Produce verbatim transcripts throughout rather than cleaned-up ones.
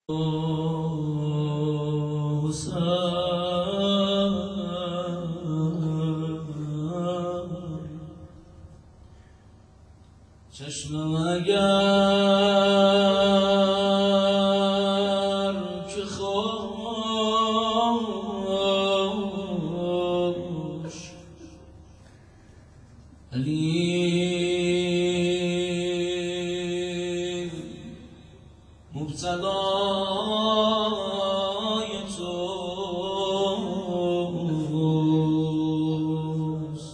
چشمم اگر که خوش علی مبتلای توست.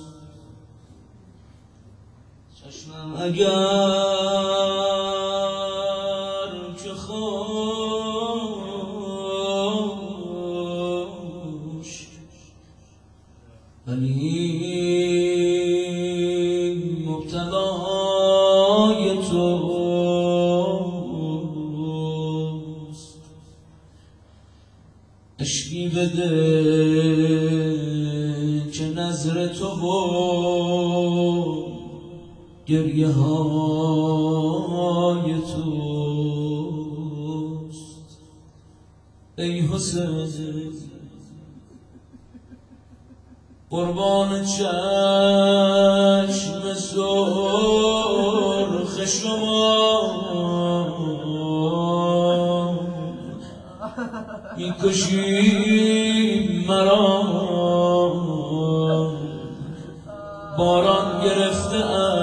چشمم اگر که خوش ولی مبتلای توست. اشکی بده که نظر تو بود گریه های توست. ای حسین قربان چشم سرخ شما میکشی مرا، باران گرفته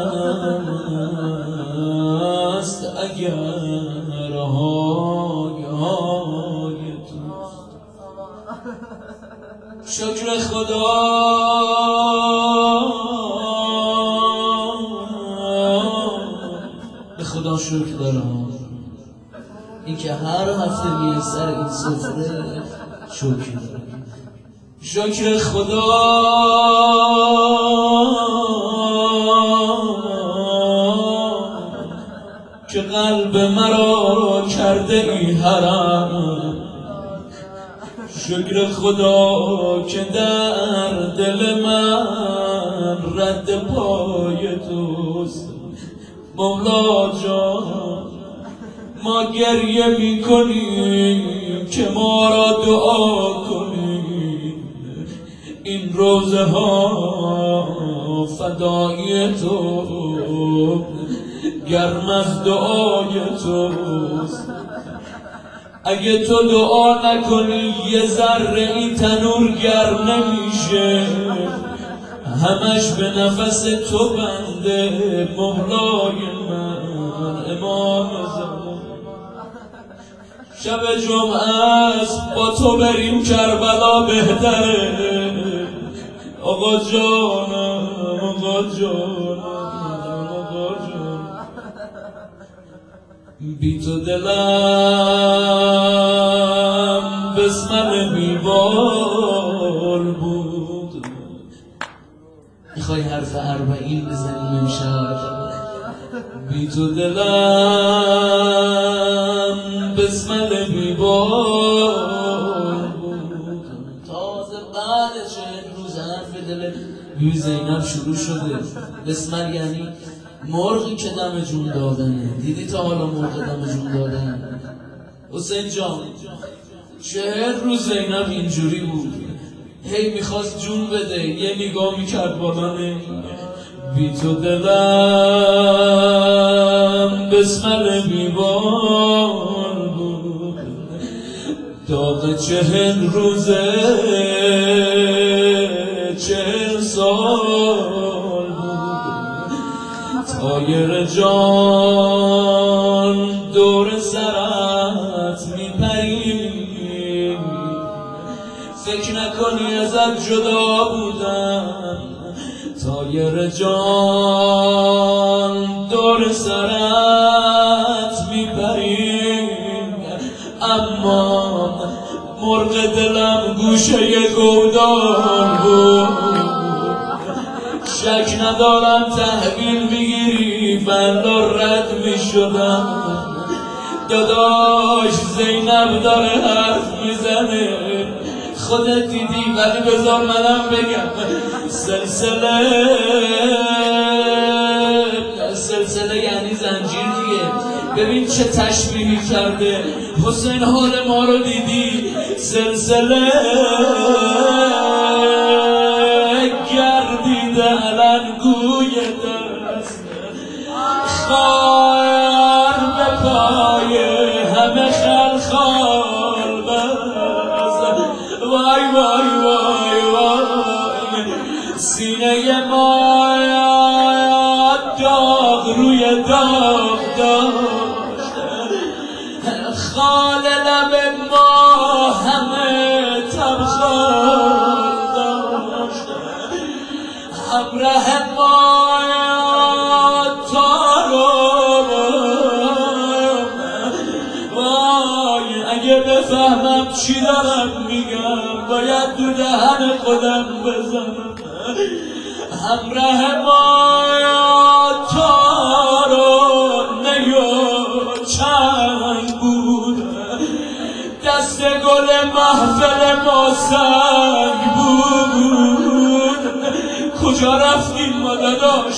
است اگر های های توست. شکر خدا به خدا شکر دارم این که هر هفته میه سر این سفره شکر دارم. شکر خدا که قلب مرا کرده ای حرم. شکر خدا که در دل من رد پای توست. مولا جان ما گریه می کنیم که ما را دعا کنیم. این روزه ها فدای تو، گرم از دعای توست. اگه تو دعا نکنی یه ذره این تنور گرم نمیشه. همش به نفس تو بنده مولای من امام زمان. شب جمعه است با تو بریم کربلا بهتره. آقا جانم آقا جانم آقا جانم بی تو دلم بسمل میوال بود. میخوای حرف اربعین بزنیم امشب؟ بی تو دلم بسمل میوال بود. تازه بعد چند روز حرف دل بی زینب شروع شده. بسمل یعنی مرغی که دم جون دادنه. دیدی تا حالا مرغ دم جون دادن؟ حسین جان چهل روز زینب اینجوری بود، هی میخواست جون بده، یه نگاه میکرد بالا نمیگه. بی تو دلم بسمل میوال بود. داغ چهل روزه چهل سال بود. طایر جان دور سرت میپریم. فکر نکنی ازت جدا بودم. طایر جان دور سرت میپریم. اما مرغ دلم گوشه گودان بود. شک ندارم تحویل میگیری بلا رد میشدم. داداش زینب داره حرف میزنه، خودت دیدی ولی بذار منم بگم. سلسله سلسله یعنی زنجیر دیگه. ببین چه تشبیهی کرده حسین، حال ما رو دیدی زلزله گردیده علنگوی دست خار به پای همه خلخال بست. وای وای وای وای سینه ما داغ روی داغ داشت، خال لب ما همه تبخال داشت، همراه ما تارو وای اگه بفهمم چی دارم میگم باید دو دهن خودم بزنم. همراه ما تارو نیو چنگ بود، دست گل محفل ما سنگ بود. کجا رفتیم ما داداش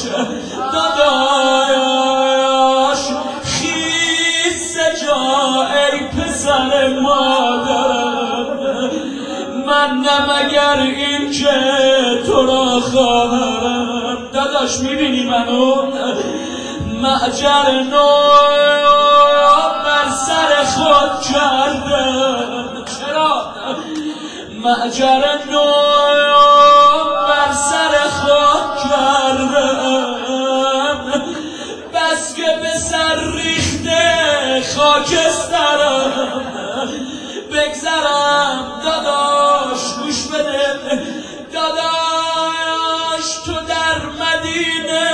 داداش خیز جا ای پسر مادرم، من نمگر این که تو را خواهرم. داداش میبینی منو معجر نو بر سر خود کردم، چرا معجر نو بر سر خود کردم، بس که به سر ریخته خاکسترم. بگذرم داداش گوش بده داداش، تو در مدینه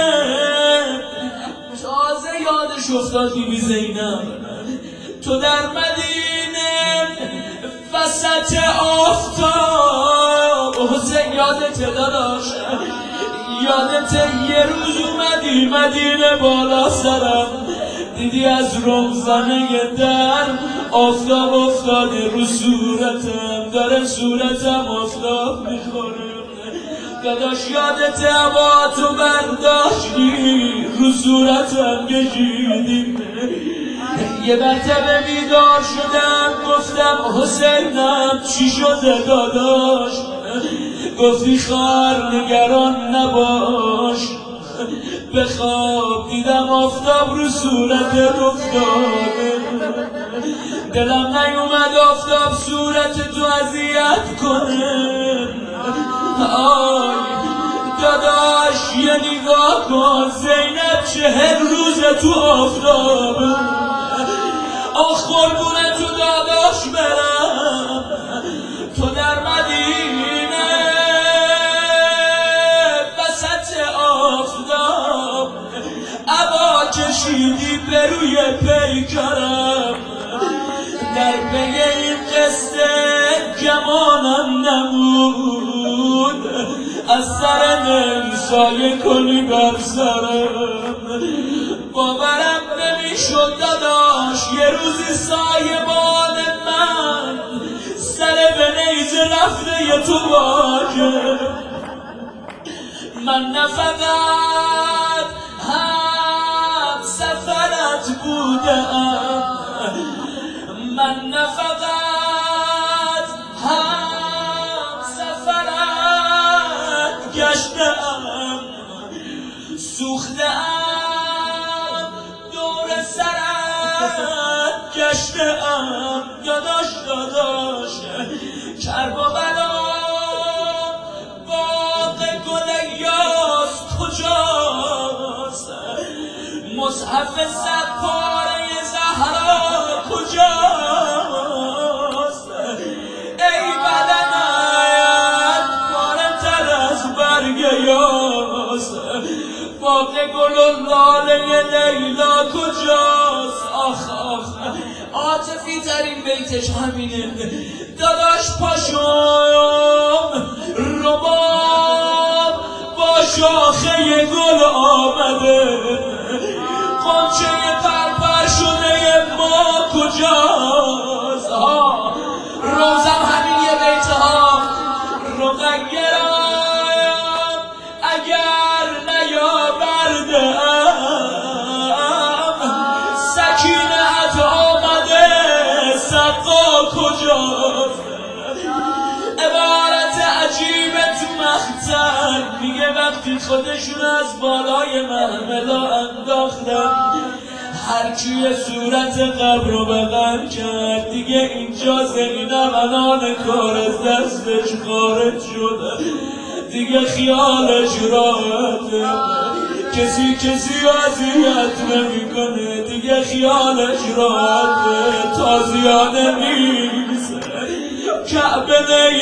تازه یادش افتاد بی بی زینب، تو در مدینه وسط آفتاب. حسین یادت داداش یادت یه روز اومدی مدینه بالا سرم دیدی از روزنه در آفتاب افتاده رو صورتم، داره صورتم آفتاب میخوره. داداش یادت هوا تو برداشتی رو صورتم کشیدیم. یه مرتبه بیدار شدم گفتم حسینم چی شده داداش؟ گفتی خار نگران نباش، بخواب دیدم آفتاب رو صورتت افتاده. دلم نیومد آفتاب صورت تو اذیت کنه. آی داداش یه نگاه کن زینب چهل روز تو آفتابه. آخ قربونه تو داداش برم، تو در مدینه وسط آفتاب عبا کشیدی به روی پیکرم. در پی این قصه گمانم نبود، از سر نمیسایه کنی بر سرم. باورم نمیشد داداش یه روزی سایبان من سر به نیزه رفته ی تو باشه. من نه فقط هم سفرت بودم، من نه فقط هم سفرت گشتم، سوختم دور سرت گشتم. داداش داداش کرب و بلا باغ گل یاس کجاست؟ مصحف صد پاره زهرا کجاست؟ ای بدنت پاره تر از برگ یاس، باغ گل و لاله لیلا کجاست؟ آخ آخ عاطفی ترین بیتش همینه. داداش پاشم رباب با شاخه گل آمده، قنچه پرپر شده ما کجاست؟ ها روزم همین یه بیت ها. رقیرم اگر نیاوردم سکی کجاست؟ عبارت عجیبه تو مقتل میگه وقتی خودشون از بالای محملا انداختن هر کی صورت قبر رو بغل کرد دیگه اینجا زینب الان کار از دستش خارج شده دیگه خیالش راحته کسی کسی اذیت نمیکنه دیگه خیالش راحته تازیانه نیست کعبه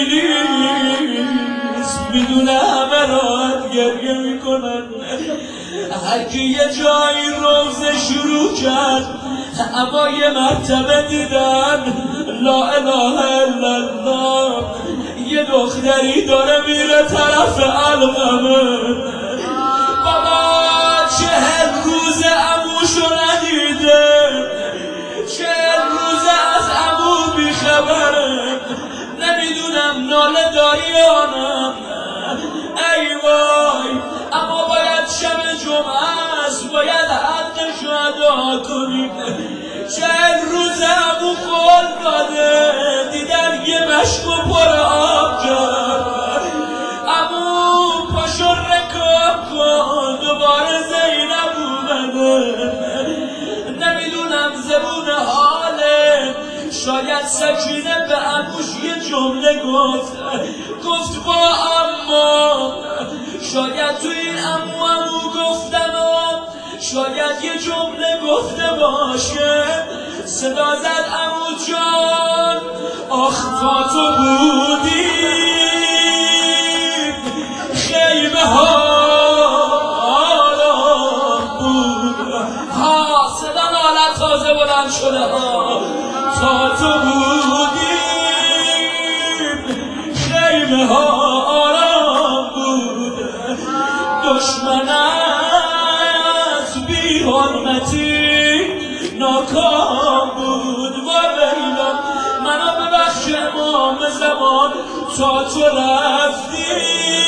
نیست میدونه همه راحت گریه میکنن هر کی یه جایی روزه شروع کرد اما یه مرتبه دیدن لا اله الا الله یه دختری داره میره طرف علقمه بابا چهل روز عموشو ندیده چهل روز از عمو بیخبره نمیدونم ناله داری یا نه ای وای اما باید شب جمعه است باید حقشو ادا کنیم چهل روز عمو قول داده دیدن یه مشکو پر آب کرد عمو پاشو رکاب کن دوباره زینب اومده نمیدونم زبون حاله شاید سکینه به عموش یه جمله گفت گفت با اما شاید تو این عمو عمو گفتن و شاید یه جمله گفته باشه صدا زد عمو جان آخ تا تو بودی خیمه ها بود ها صدا نالت تازه بلند شده ها تا تو بودی خیمه ها آرام بود دشمن از بی حرمتی ناکام بود و ویلا منو ببخش امام زمان تا تو رفتی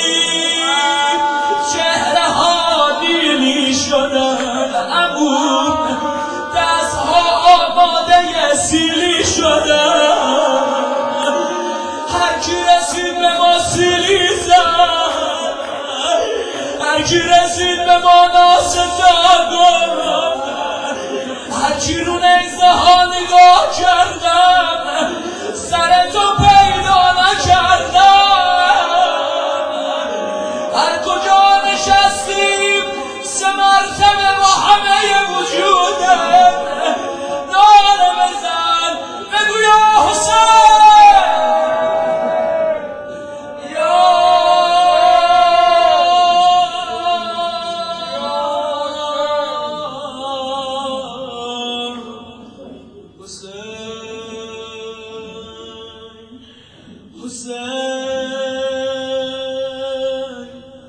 چهره ها نیلی شدن عمو دست ها آماده سیلی شدن هر کی رسید به ما سیلی زد هر کی رسید به ما ناسزا گفت هر کی رو نیزه ها نگاه کردم سر تو پیدا نکردم هر کجا نشستیم سه مرتبه با همه وجودم ناله بزن بگو یا حسین یا حسین حسین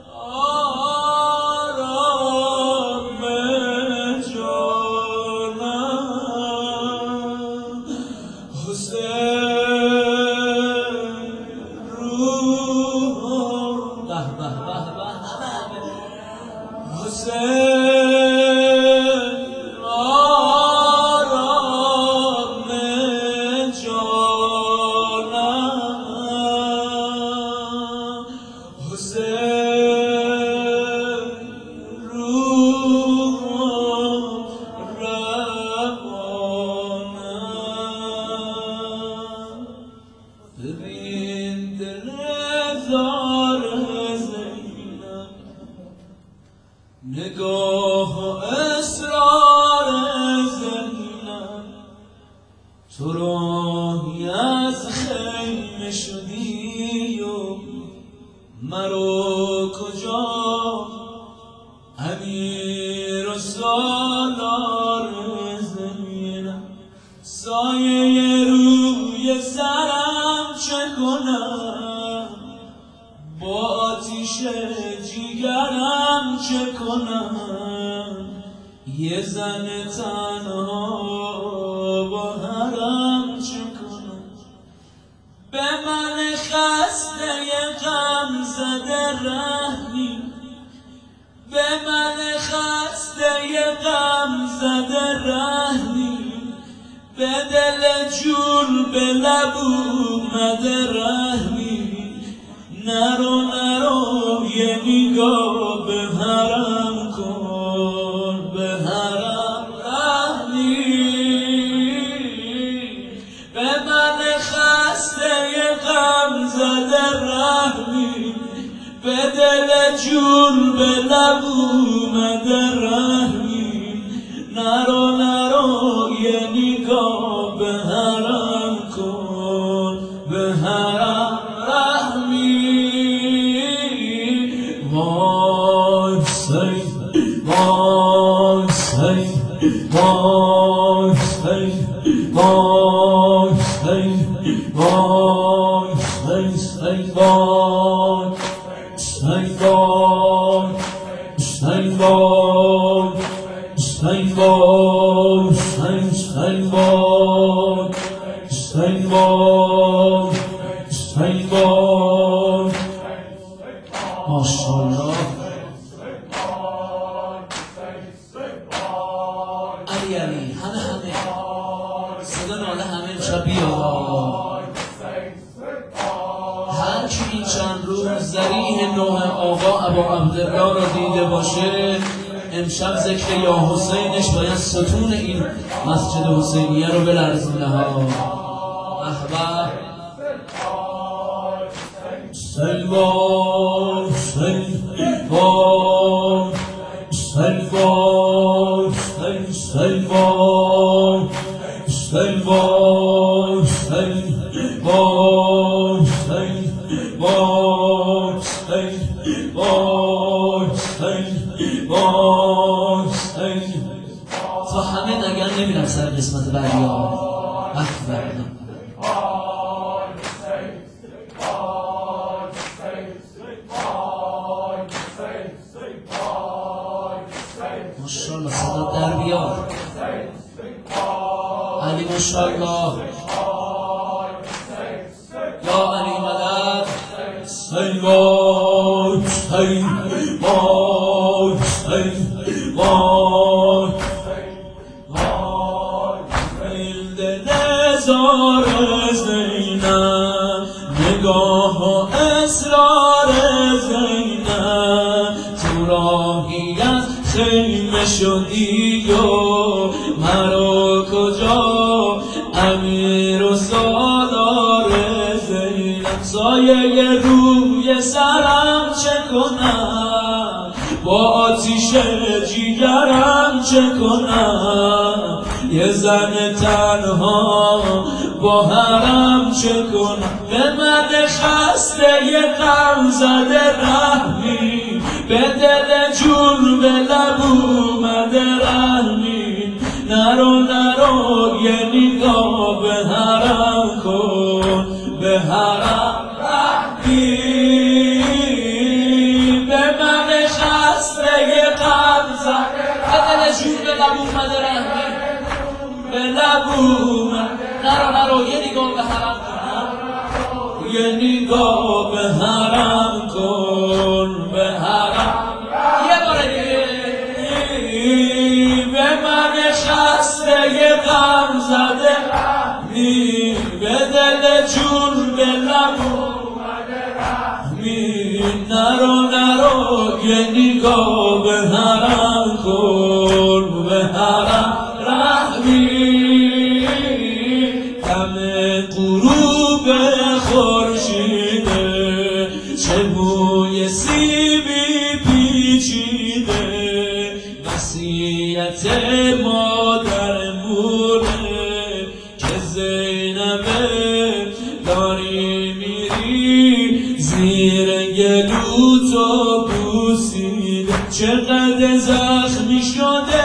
آرام جانم حسین روح به به به به حسین آرام جانم حسین روح روانم ببین دل زار زینب نگاه و اصرار زینب تو راهی از خیمه شدی و مرو کجا امیر و سالار زینب سایه روی سرم چه کنم با آتیش جیگرم چه کنم یه زن تنها با حرم چه کنم به من خسته غم زده رحمی به من خسته غم زده رحمی به دل جون به لب اومده رحمی نرو نرو یه نگاه به حرم کن به حرم رحمی به من خسته غم زده رحمی به دل جون به لب اومده رحمی نرو نرو یه نگاه به حرم کن به حرم رحمی وای سید وای سید وای سید وای سید وای سید سید وای سید وای سید وای سید وای سید سید وای سید وای سید وای ماشاءالله علی علی همه همه صدا ناله همه امشب بیا هر کی این چند روز ذریح نوح آقا ابا عبدالله را دیده باشه امشب ذکر یا حسینش باید ستون این مسجد حسینیه رو بلرزونه ها احبه سلوان سلوان سلوان سلوان سلوان سلوان سلوان سلوان سلوان تا همه نگن نمیرم سر قسمت بعدی ها اکبر ماشاءالله صدا در بیار علی ماشاءالله یا علی مدد سیوان سیوان سیوان دل نزار زینب نگاه و اصرار زینب تو راهی از خیمه شدی و مرا کجا امیر و سالار زینب سایه روی سرم چه کنم با آتیش جیگرم چه کنم یه زن تنها با حرم چه کنم به من خسته یه غم زده رحمی به دل جون به لب اومده رحمی نرو نرو یه نگاه به حرم کن به حرم رحمی به من خسته یه غم زده به دل جون به لب اومده رحمی به لب اومده نرو نرو یه نگاه به حرم کن یه نگاه به حرم کن به حرم یه بار دیگه به من خسته یه غم زده رحمی به دل جون به لب اومده رحمی نرو نرو یه نگاه به حرم کن به حرم رحمی دم غروب خورشیده چه موی سیبی پیچیده وصیت مادر موره که زینبه داری میری زیر گلو تو بوسیده چقدر زخمی شده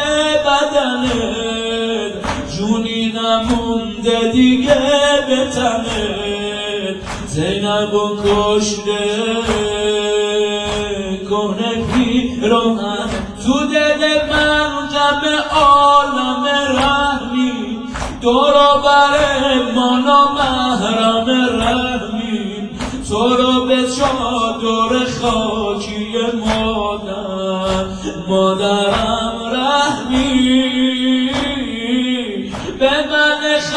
بدنت جونی نمونده دیگه به تنت زینب و کشته کنه پیراهن تو دل من غم عالم رحمی دورو بر ما نامحرم رحمی تو رو به چادر خاکی مادر مادرم رحمی به من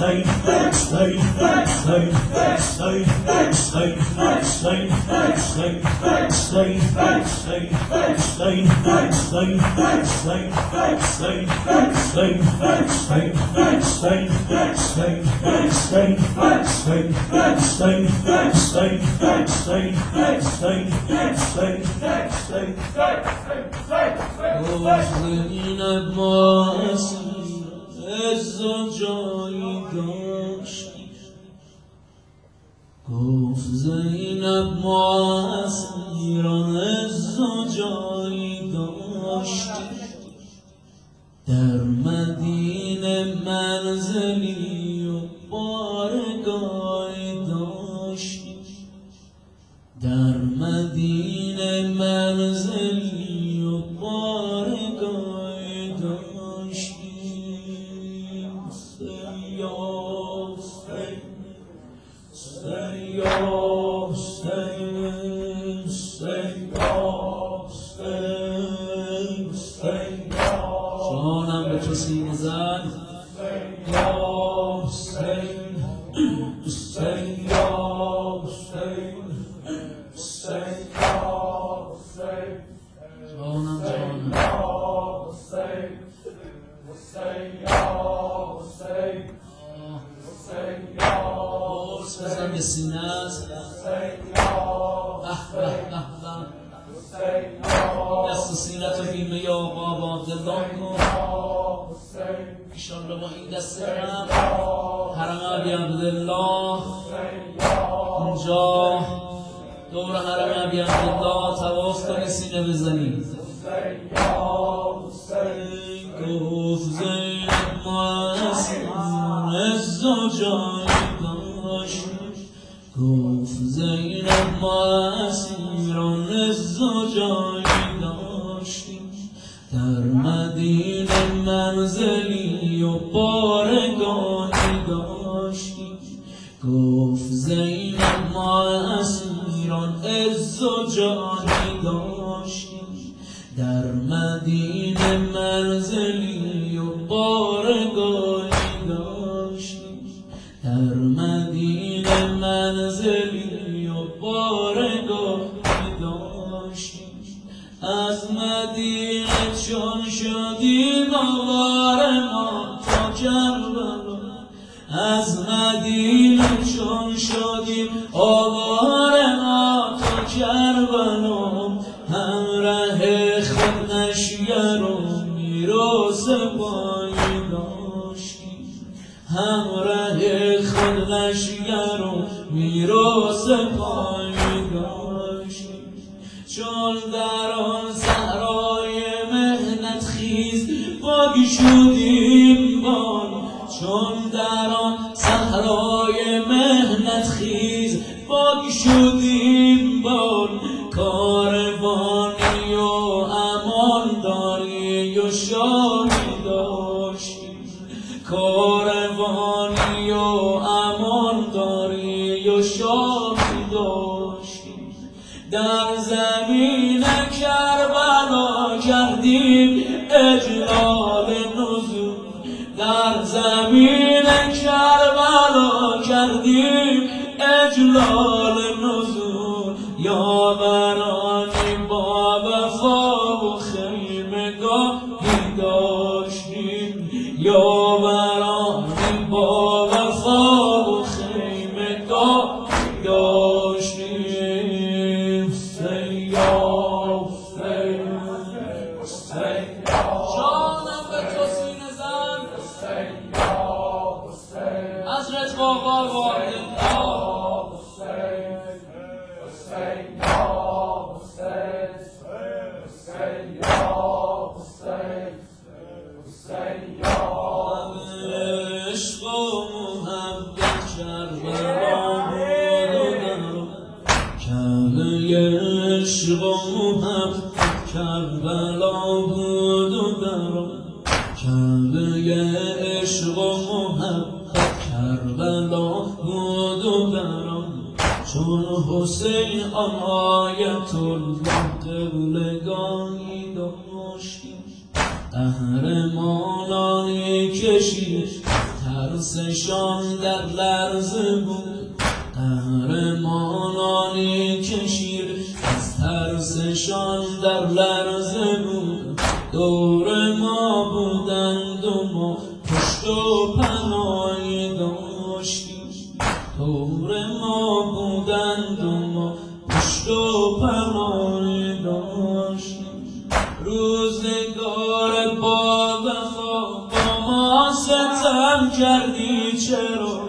زینب ما عز و جایی داشتی گفت زینب ما اسیران عز و جایی داشتی در مدینه منزلی و بارگاهی داشتی در مدینه منزلی و بارگاهی داشتی سیاه سیاه سیاه سیاه سیاه جانم به تو سینه زد سیاه سیاه سیاه سیاه جانم جانم قرص بزن به سینه‌ات دست و سینه‌ت رو بیمه آقا با عبدالله کن ایشالله با این دست هم حرم ابی عبدالله اونجا دور حرم ابی عبدالله طواف کنی سینه بزنی گفت زینب ما اسیران عز و جایی داشت گفت زینب ما اسیران عز و جایی داشتیم در مدینه منزلی و بارگاهی داشتیم گفت زینب ما اسیران عز و جایی داشتیم در مدینه منزلی و بارگاهی داشتیم در مدینه منزلی و بارگاهی داشتیم از مدینه چون شدیم آوار ما تا کربلا از مدینه چون شدیم آوار ما تا کربلا همراه خود نشگر و میر و سپاهی داشتیم همراه خود نشگر و میر و سپاهی داشتیم چون در آن صحرای مهنت خیز باقی شدیم بال چون در آن صحرای مهنت خیز باقی شدیم بال کاروانی و امانداری و شاهی داشتیم کاروانی و امانداری و شاهی داشتیم در زمین کربلا کردیم اجلال نزول در زمین کربلا کردیم اجلال نزول یاورانی با وفا و خیمگاهی داشتیم یاورانی با وفا و خیمگاهی داشتیم سیاه سیاه سیاه جانم به تو سینه زن از رتقاقا وارد عشق و محبت کربلا بود و درم کعبه عشق و محبت کربلا بود و درم کعبه عشق و محبت کربلا بود و درم چون حسین آن آیت الله قبلگاهی داشتیم قهرمانانی کشید ترس ترسشان در لرزه بود، قهرمانانی که شیر از ترسشان در لرزه بود. دور ما بودند و ما پشت و پناهی داشتیم، دور ما بودند و ما پشت و پناهی داشتیم. روزگار با وفا با ما ستم کردی چرا؟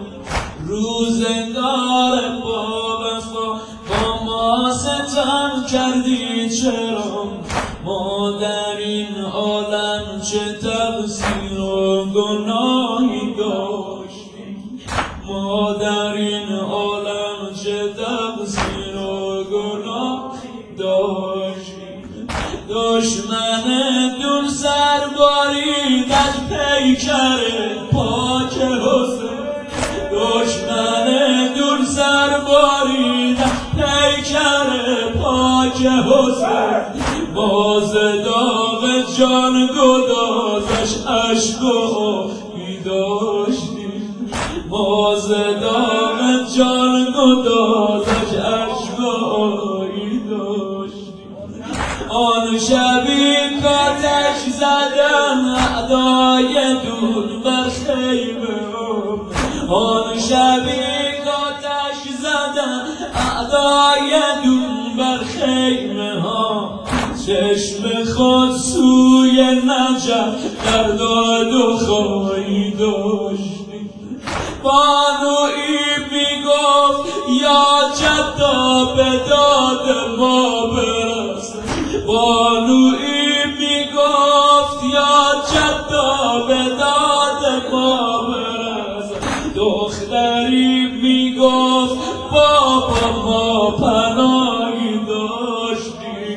روزگار با وفا با ما ستم کردی چرا؟ ما در این عالم چه تقصیر و گناهی داشتیم، ما در این عالم چه تقصیر و گناهی داشتیم. دشمن دون سر بارید از پیکر پاک حسین، دشمن دون سر بارید از پیکر پاک حسین. باز داغ جان گدازش عشق و آهی داشتیم، باز داغ جان گدازش عشق و آهی داشتیم. آن شبی کاتش زدن اعدای دون بر خیمه، آن شبی کاتش زدن اعدای دون بر خیمه ها. چشم خود سوی نجف در داد و خواهی داشتیم. بانویی میگفت یا جدا به داد ما برس، بانویی میگفت یا جدا به داد ما برس. دختری میگفت بابا ما پناهی داشتیم،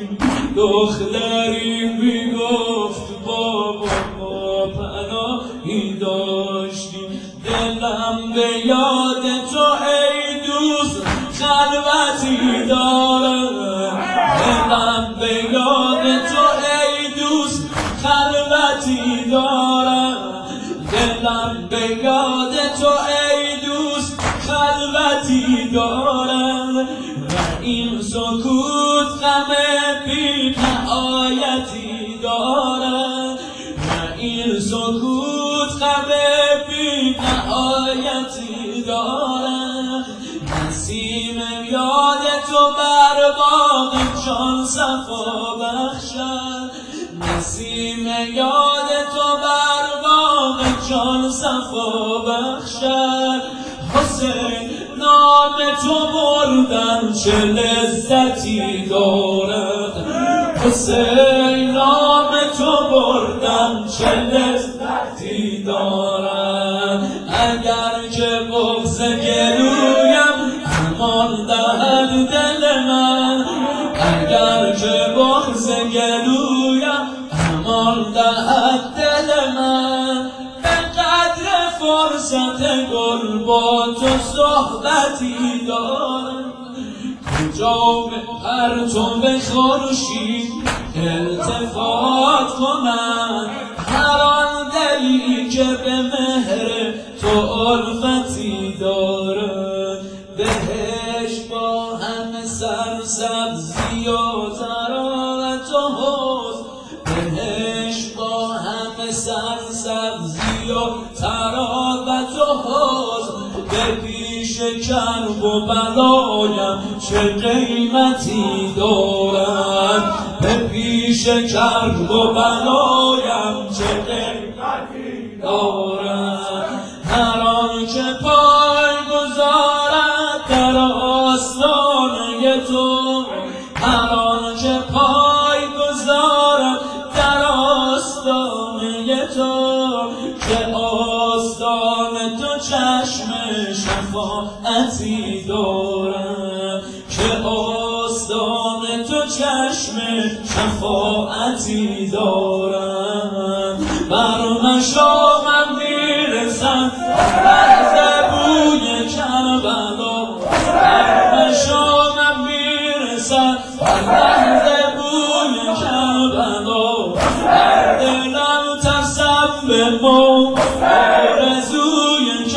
دختری میگفت بابا ما پناهی داشتیم. دلم به یاد تو ای دوست خلوتی دارم، دلم به یاد تو ای دوست خلوتی دارم، دلم به یاد تو ای دوست خلوتی دارم. و این سکوت غم بی نهایتی دارم، و این سکوت غم بی نهایتی دارم. نسیم یاد تو بر باغ جان صفا بخشد، نسیم یاد تو بر باغ جان صفا بخشد. حسین نام تو بردن چه لذتی دارد، حسین نام تو بردن چه لذتی دارد. اگر که بغض گلویم امان دهد دل من، اگر که بغض گلویم امان دهد دل من. فرصت گل با تو صحبتی دارم، کجا به پرتو خورشید التفات کنم. هر آن دلی که به مهر تو الفتی دارم. بهشت با همه سرسبزی و طراوت و حسن، بهشت با همه سرسبزی و طراوت و حسن. به پیش کرب و بلایم چه قیمتی دارم، به پیش کرب و بلایم چه قیمتی دارم. هر آن که پای گذارد در آستانه تو، هر آن که پای گذارد در آستانه تو، که آستانه تو چشم شفاعتی دارم، که آستانه تو چشم شفاعتی دارم. بر مشامم میرسد لحظه بوی کربلا، بر مشامم میرسد لحظه بوی کربلا. در دلم ترسم به ما آرزوی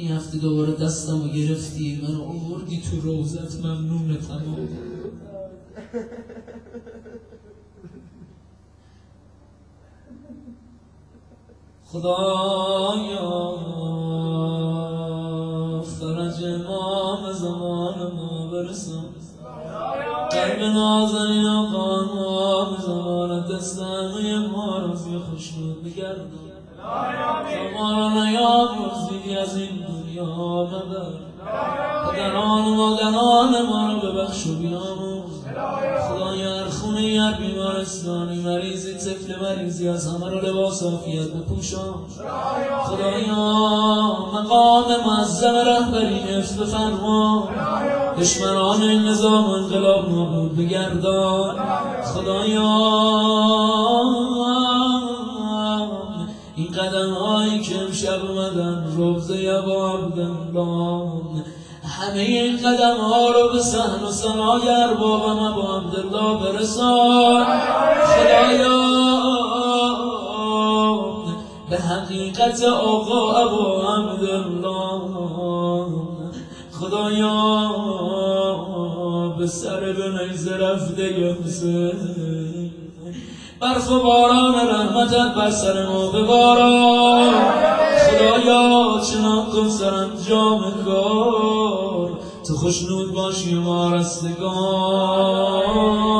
این هفته دوباره دستمو گرفتی منو آوردی تو روزت ممنونتم خدایا فرج امام زمان ما برسان قلب نازنین آقا امام زمان دستمه ما رو فی خوشنود بگردان ما را نیامرزیدی از این دنیا مبر پدران و مادران ما رو ببخش و بیاموز خدایا هر خونه هر بیمارستانی مریضی طفل مریضی از همه رو لباس عافیت بپوشان خدایا مقام معظم رهبری حفظ بفرما دشمنان این نظام و انقلاب نابود بگردان خدایا این قدم هایی که امشب اومدن روزه یبا عبدالله همه این قدم ها رو به صحن و ثنای ارباب ابا عبدالله برسان خدایا به حقیقت آقا ابا عبدالله خدایا به سر به نیزه رفته حسین برف و باران رحمتت بر سر ما بباران خدایا چنان کن سرانجام کار تو خوشنود باشی ما رستگار